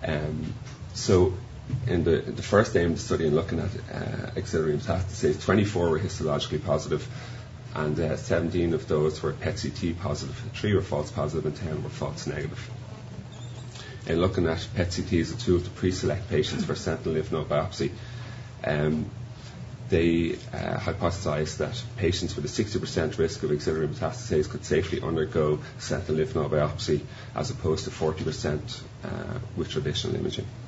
So in the first aim of the study in looking at axillary metastases, 24 were histologically positive, and 17 of those were PET-CT positive, 3 were false positive, and 10 were false negative. In looking at PET-CT as a tool to pre-select patients for sentinel lymph node biopsy, they hypothesized that patients with a 60% risk of axillary metastases could safely undergo sentinel lymph node biopsy, as opposed to 40% with traditional imaging.